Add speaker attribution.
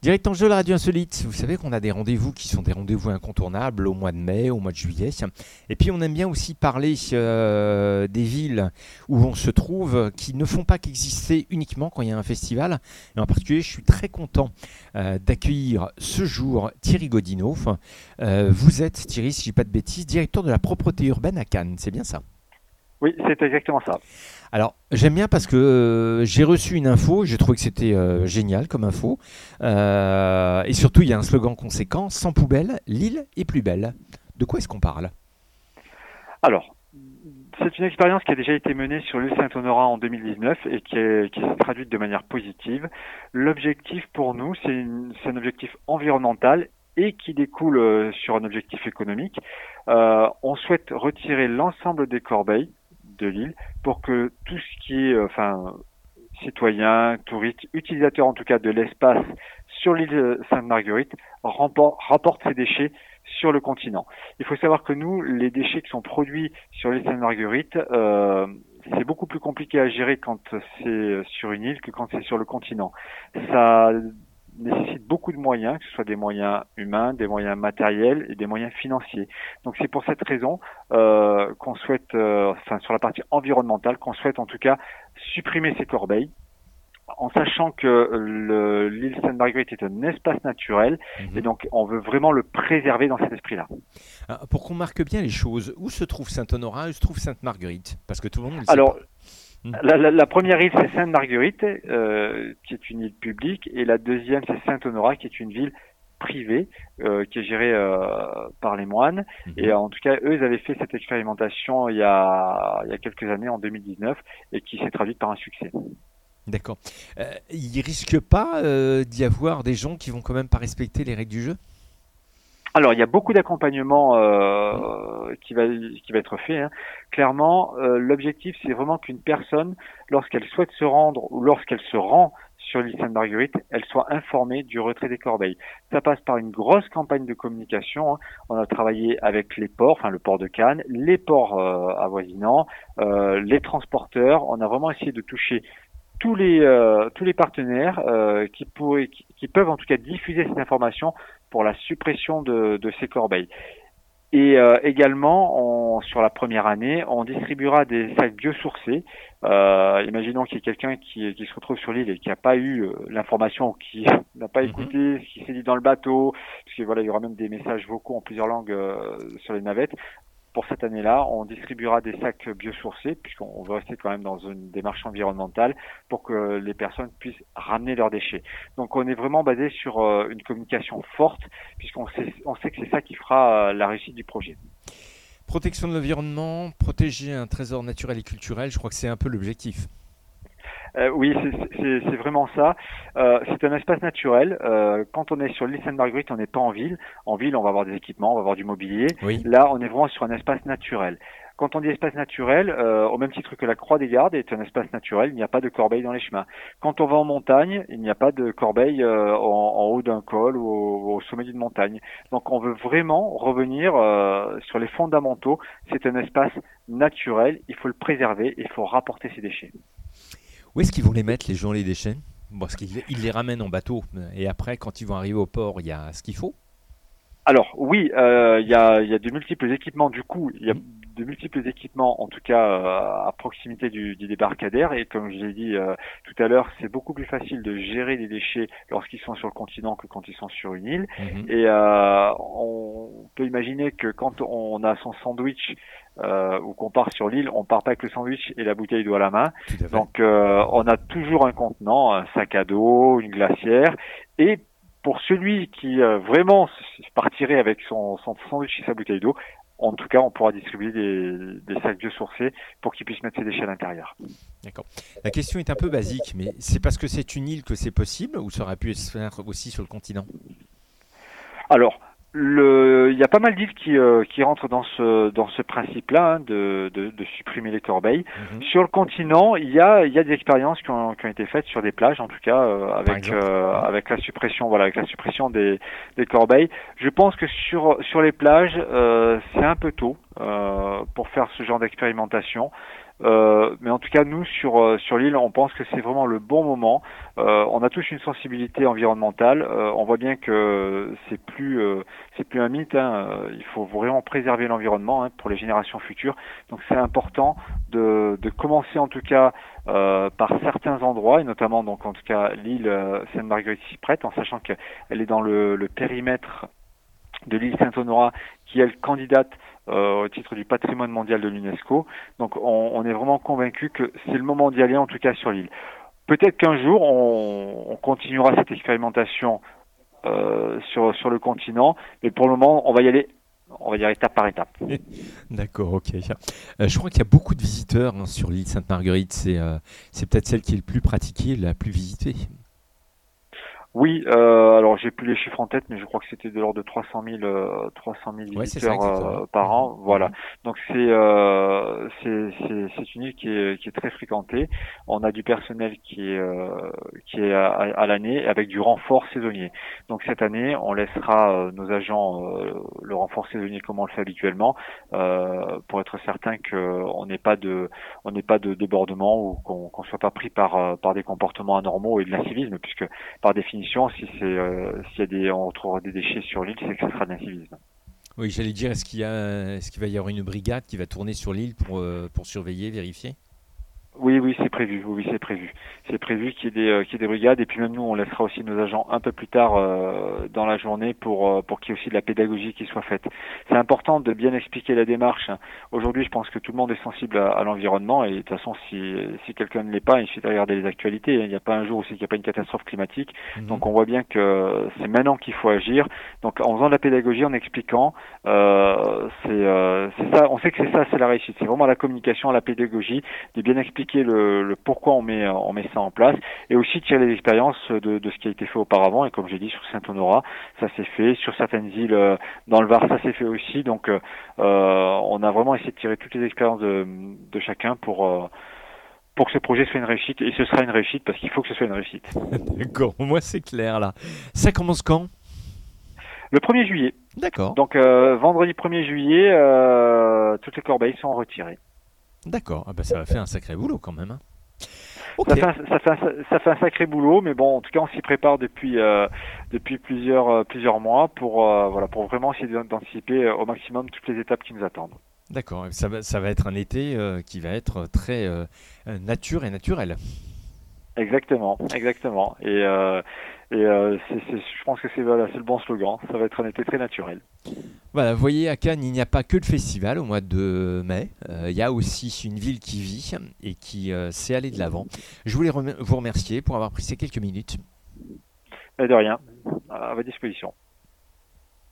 Speaker 1: Directeur de la Radio Insolite, vous savez qu'on a des rendez-vous qui sont des rendez-vous incontournables au mois de mai, au mois de juillet. Et puis on aime bien aussi parler des villes où on se trouve qui ne font pas qu'exister uniquement quand il y a un festival. Et en particulier, je suis très content d'accueillir ce jour Thierry Godino. Vous êtes, Thierry, si je ne dis pas de bêtises, directeur de la propreté urbaine à Cannes, c'est bien ça?
Speaker 2: Oui, c'est exactement ça.
Speaker 1: Alors, j'aime bien parce que j'ai reçu une info, j'ai trouvé que c'était génial comme info. Et surtout, il y a un slogan conséquent, sans poubelle, l'île est plus belle. De quoi est-ce qu'on parle?
Speaker 2: Alors, c'est une expérience qui a déjà été menée sur l'île Saint-Honorat en 2019 et qui s'est traduite de manière positive. L'objectif pour nous, c'est un objectif environnemental et qui découle sur un objectif économique. On souhaite retirer l'ensemble des corbeilles de l'île pour que tout ce qui est citoyens, touristes, utilisateurs en tout cas de l'espace sur l'île Sainte-Marguerite rapportent ces déchets sur le continent. Il faut savoir que nous, les déchets qui sont produits sur l'île Sainte-Marguerite, c'est beaucoup plus compliqué à gérer quand c'est sur une île que quand c'est sur le continent. Ça nécessite beaucoup de moyens, que ce soit des moyens humains, des moyens matériels et des moyens financiers. Donc c'est pour cette raison qu'on souhaite, sur la partie environnementale, qu'on souhaite en tout cas supprimer ces corbeilles, en sachant que l'île Sainte-Marguerite est un espace naturel et donc on veut vraiment le préserver dans cet esprit-là.
Speaker 1: Alors, pour qu'on marque bien les choses, où se trouve Saint-Honorat, où se trouve Sainte-Marguerite? Parce que tout le monde ne le sait
Speaker 2: Alors,
Speaker 1: pas.
Speaker 2: La première île, c'est Sainte-Marguerite, qui est une île publique, et la deuxième, c'est Saint-Honorat, qui est une ville privée, qui est gérée par les moines. Et en tout cas, eux, ils avaient fait cette expérimentation il y a quelques années, en 2019, et qui s'est traduite par un succès.
Speaker 1: D'accord. Il risque pas d'y avoir des gens qui vont quand même pas respecter les règles du jeu?
Speaker 2: Alors, il y a beaucoup d'accompagnement qui va être fait. Hein. Clairement, l'objectif, c'est vraiment qu'une personne, lorsqu'elle souhaite se rendre ou lorsqu'elle se rend sur l'île Sainte-Marguerite, elle soit informée du retrait des corbeilles. Ça passe par une grosse campagne de communication. Hein. On a travaillé avec les ports, le port de Cannes, les ports avoisinants, les transporteurs. On a vraiment essayé de toucher tous les partenaires qui peuvent en tout cas diffuser cette information pour la suppression de ces corbeilles. Et également, sur la première année, on distribuera des sacs biosourcés. Imaginons qu'il y ait quelqu'un qui se retrouve sur l'île et qui n'a pas eu l'information ou qui n'a pas écouté ce qui s'est dit dans le bateau, parce que voilà, il y aura même des messages vocaux en plusieurs langues sur les navettes. Pour cette année-là, on distribuera des sacs biosourcés, puisqu'on veut rester quand même dans une démarche environnementale, pour que les personnes puissent ramener leurs déchets. Donc on est vraiment basé sur une communication forte, puisqu'on sait que c'est ça qui fera la réussite du projet.
Speaker 1: Protection de l'environnement, protéger un trésor naturel et culturel, je crois que c'est un peu l'objectif.
Speaker 2: Oui, c'est vraiment ça. C'est un espace naturel. Quand on est sur l'île Sainte-Marguerite, on n'est pas en ville. En ville, on va avoir des équipements, on va avoir du mobilier.
Speaker 1: Oui.
Speaker 2: Là, on est vraiment sur un espace naturel. Quand on dit espace naturel, au même titre que la Croix des Gardes est un espace naturel, il n'y a pas de corbeille dans les chemins. Quand on va en montagne, il n'y a pas de corbeille en haut d'un col ou au sommet d'une montagne. Donc on veut vraiment revenir sur les fondamentaux. C'est un espace naturel, il faut le préserver, il faut rapporter ses déchets.
Speaker 1: Où est-ce qu'ils vont les mettre, les gens, les déchets? Parce qu'ils les ramènent en bateau. Et après, quand ils vont arriver au port, il y a ce qu'il faut?
Speaker 2: Alors oui, il y a de multiples équipements. Du coup, il y a de multiples équipements, en tout cas à proximité du débarcadère. Et comme je l'ai dit tout à l'heure, c'est beaucoup plus facile de gérer les déchets lorsqu'ils sont sur le continent que quand ils sont sur une île. Et on peut imaginer que quand on a son sandwich ou qu'on part sur l'île, on part pas avec le sandwich et la bouteille d'eau à la main. Donc on a toujours un contenant, un sac à dos, une glacière. Et pour celui qui vraiment partirait avec son sandwich et sa bouteille d'eau, en tout cas, on pourra distribuer des sacs biosourcés pour qu'ils puissent mettre ses déchets à l'intérieur.
Speaker 1: D'accord. La question est un peu basique, mais c'est parce que c'est une île que c'est possible ou ça aurait pu se faire aussi sur le continent?
Speaker 2: Alors, il y a pas mal d'îles qui rentrent dans ce principe-là, hein, de supprimer les corbeilles. Sur le continent, il y a des expériences qui ont été faites sur des plages, en tout cas avec la suppression des corbeilles. Je pense que sur les plages, c'est un peu tôt pour faire ce genre d'expérimentation. Mais en tout cas, nous sur l'île, on pense que c'est vraiment le bon moment. On a tous une sensibilité environnementale. On voit bien que c'est plus un mythe. Hein. Il faut vraiment préserver l'environnement, hein, pour les générations futures. Donc c'est important de commencer en tout cas par certains endroits, et notamment donc en tout cas l'île Sainte-Marguerite-Cyprette, en sachant qu'elle est dans le périmètre de l'île Saint-Honorat, qui est candidate au titre du patrimoine mondial de l'UNESCO. Donc on est vraiment convaincu que c'est le moment d'y aller, en tout cas sur l'île. Peut-être qu'un jour on continuera cette expérimentation sur le continent, mais pour le moment on va y aller étape par étape.
Speaker 1: D'accord, ok. Je crois qu'il y a beaucoup de visiteurs, hein, sur l'île Sainte-Marguerite. C'est peut-être celle qui est le plus pratiquée, la plus visitée.
Speaker 2: Oui, alors j'ai plus les chiffres en tête, mais je crois que c'était de l'ordre de 300 000
Speaker 1: Ouais, c'est ça,
Speaker 2: visiteurs
Speaker 1: exactement.
Speaker 2: par an. Voilà.
Speaker 1: Mhm.
Speaker 2: Donc c'est une île qui est très fréquentée. On a du personnel qui est à l'année, avec du renfort saisonnier. Donc cette année, on laissera nos agents le renfort saisonnier comme on le fait habituellement, pour être certain on n'ait pas de débordement, ou qu'on soit pas pris par des comportements anormaux et de l'incivisme, puisque par définition, si s'il y a on retrouvera des déchets sur l'île, c'est que ça sera de l'incivisme.
Speaker 1: Oui, j'allais dire, est-ce qu'il va y avoir une brigade qui va tourner sur l'île pour surveiller, vérifier?
Speaker 2: Oui, oui, c'est prévu. Oui, oui, c'est prévu. C'est prévu qu'il y ait des brigades, et puis même nous, on laissera aussi nos agents un peu plus tard dans la journée pour qu'il y ait aussi de la pédagogie qui soit faite. C'est important de bien expliquer la démarche. Aujourd'hui, je pense que tout le monde est sensible à l'environnement, et de toute façon, si quelqu'un ne l'est pas, il suffit de regarder les actualités. Il n'y a pas un jour où il n'y a pas une catastrophe climatique.
Speaker 1: Mhm.
Speaker 2: Donc, on voit bien que c'est maintenant qu'il faut agir. Donc, en faisant de la pédagogie, en expliquant, c'est ça. On sait que c'est la réussite. C'est vraiment la communication, la pédagogie, de bien expliquer le pourquoi on met ça en place, et aussi tirer les expériences de ce qui a été fait auparavant. Et comme j'ai dit, sur Saint-Honorat, ça s'est fait. Sur certaines îles dans le Var, ça s'est fait aussi. Donc on a vraiment essayé de tirer toutes les expériences de chacun pour que ce projet soit une réussite. Et ce sera une réussite parce qu'il faut que ce soit une réussite.
Speaker 1: D'accord, moi c'est clair là. Ça commence quand?
Speaker 2: Le 1er juillet.
Speaker 1: D'accord,
Speaker 2: Donc vendredi 1er juillet, toutes les corbeilles sont retirées.
Speaker 1: d'accord. Ah bah, ça va faire un sacré boulot quand même, hein.
Speaker 2: Ça
Speaker 1: Ok.
Speaker 2: fait ça fait un sacré boulot, mais bon, en tout cas, on s'y prépare depuis plusieurs mois pour vraiment essayer d'anticiper au maximum toutes les étapes qui nous attendent.
Speaker 1: D'accord, ça va être un été qui va être très nature et naturel.
Speaker 2: Exactement, exactement. Je pense que c'est le bon slogan. Ça va être un été très naturel.
Speaker 1: Voilà, vous voyez, à Cannes, il n'y a pas que le festival au mois de mai. Il y a aussi une ville qui vit et qui sait aller de l'avant. Je voulais vous remercier pour avoir pris ces quelques minutes.
Speaker 2: Mais de rien, à votre disposition.